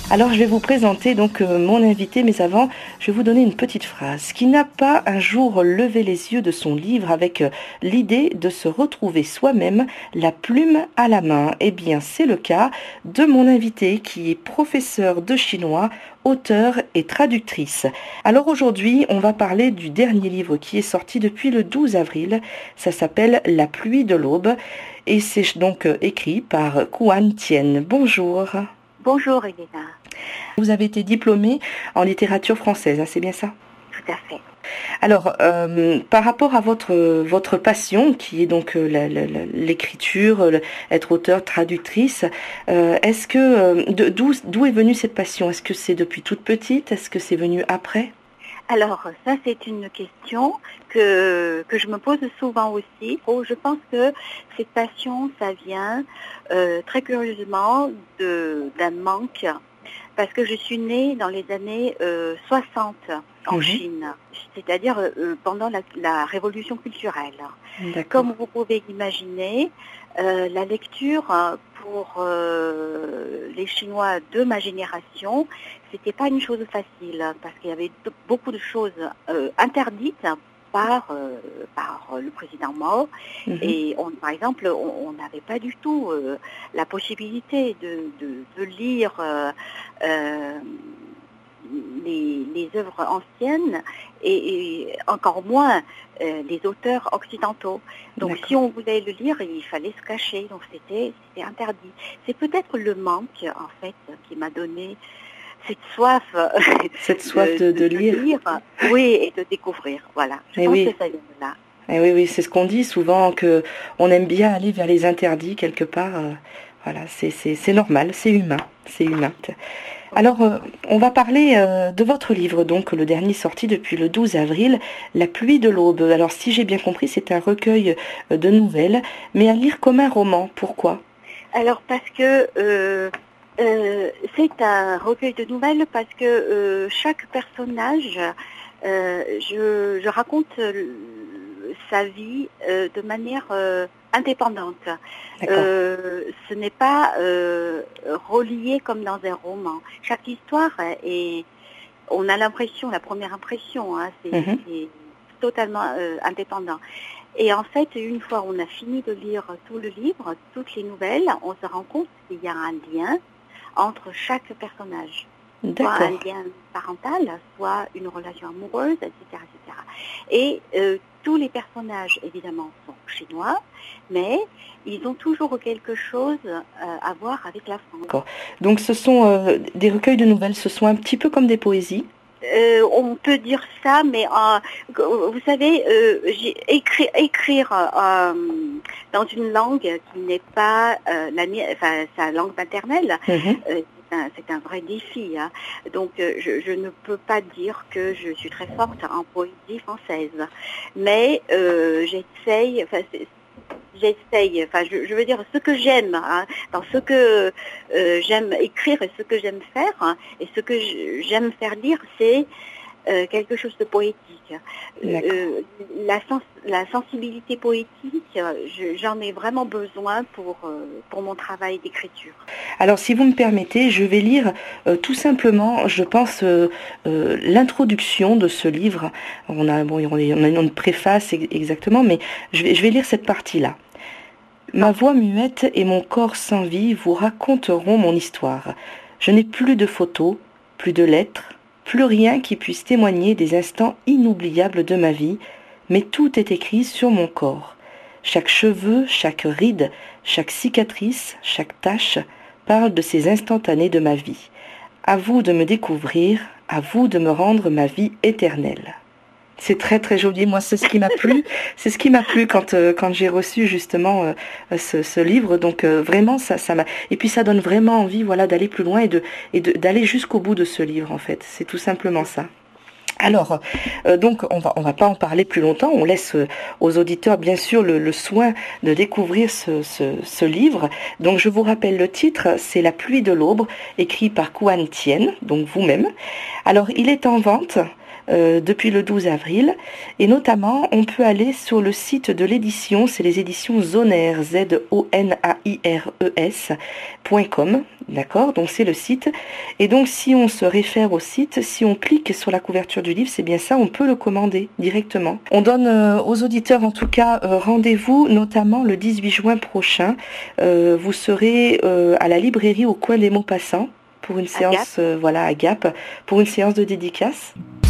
Alors je vais vous présenter donc mon invité, mais avant, je vais vous donner une petite phrase. Qui n'a pas un jour levé les yeux de son livre avec l'idée de se retrouver soi-même, la plume à la main? Eh bien, c'est le cas de mon invité qui est professeur de chinois, auteur et traductrice. Alors aujourd'hui, on va parler du dernier livre qui est sorti depuis le 12 avril. Ça s'appelle La pluie de l'aube et c'est donc écrit par Kuan Tien. Bonjour. Bonjour Elena. Vous avez été diplômée en littérature française, hein, c'est bien ça? Tout à fait. Alors, par rapport à votre passion, qui est donc l'écriture, être auteur, traductrice, est-ce que d'où est venue cette passion? Est-ce que c'est depuis toute petite? Est-ce que c'est venu après? Alors, ça c'est une question que je me pose souvent aussi. Je pense que cette passion, ça vient très curieusement d'un manque, parce que je suis née dans les années 60 en Chine, c'est-à-dire pendant la révolution culturelle. Comme vous pouvez imaginer, la lecture pour les Chinois de ma génération, c'était pas une chose facile, parce qu'il y avait beaucoup de choses interdites par le président Mao. Et par exemple, on n'avait pas du tout la possibilité de lire les œuvres anciennes et encore moins les auteurs occidentaux. Donc si on voulait le lire, il fallait se cacher, donc c'était interdit. C'est peut-être le manque en fait qui m'a donné cette soif de lire. Oui, et de découvrir, voilà. Je pense que ça vient de là. Et oui, c'est ce qu'on dit souvent, que on aime bien aller vers les interdits quelque part. Voilà, c'est normal, c'est humain. Alors, on va parler de votre livre, donc le dernier sorti depuis le 12 avril, La pluie de l'aube. Alors, si j'ai bien compris, c'est un recueil de nouvelles, mais à lire comme un roman. Pourquoi? Alors, parce que c'est un recueil de nouvelles, parce que chaque personnage, je raconte sa vie de manière indépendante. Ce n'est pas relié comme dans un roman. Chaque histoire on a l'impression, la première impression, hein, c'est totalement indépendant. Et en fait, une fois on a fini de lire tout le livre, toutes les nouvelles, on se rend compte qu'il y a un lien entre chaque personnage. Soit un lien parental, soit une relation amoureuse, etc. etc. Et tous les personnages, évidemment, sont chinois, mais ils ont toujours quelque chose à voir avec la France. D'accord. Donc ce sont des recueils de nouvelles, ce sont un petit peu comme des poésies? On peut dire ça, mais vous savez, écrire dans une langue qui n'est pas sa langue maternelle, c'est un vrai défi. Hein. Donc, je ne peux pas dire que je suis très forte en poésie française, mais j'essaye. Je veux dire, ce que j'aime, hein, dans ce que j'aime écrire et ce que j'aime faire, hein, et ce que j'aime faire lire, c'est quelque chose de poétique. La sensibilité poétique, j'en ai vraiment besoin pour mon travail d'écriture. Alors, si vous me permettez, je vais lire tout simplement, je pense, l'introduction de ce livre. On a une préface exactement, mais je vais lire cette partie-là. Ma voix muette et mon corps sans vie vous raconteront mon histoire. Je n'ai plus de photos, plus de lettres, plus rien qui puisse témoigner des instants inoubliables de ma vie, mais tout est écrit sur mon corps. Chaque cheveu, chaque ride, chaque cicatrice, chaque tache parle de ces instantanés de ma vie. À vous de me découvrir, à vous de me rendre ma vie éternelle. C'est très très joli. Moi, c'est ce qui m'a plu. C'est ce qui m'a plu quand j'ai reçu justement ce livre. Donc vraiment, ça m'a. Et puis ça donne vraiment envie, voilà, d'aller plus loin et d'aller jusqu'au bout de ce livre. En fait, c'est tout simplement ça. Alors, donc on va pas en parler plus longtemps. On laisse aux auditeurs bien sûr le soin de découvrir ce livre. Donc je vous rappelle le titre, c'est La pluie de l'aube, écrit par Kuan Tien, donc vous-même. Alors il est en vente depuis le 12 avril. Et notamment, on peut aller sur le site de l'édition, c'est les éditions Zonaires, ZONAIRES.com. D'accord, donc c'est le site. Et donc si on se réfère au site, si on clique sur la couverture du livre, c'est bien ça, on peut le commander directement. On donne aux auditeurs en tout cas rendez-vous, notamment le 18 juin prochain. Vous serez à la librairie au coin des Maupassants pour une séance, à Gap, pour une séance de dédicace.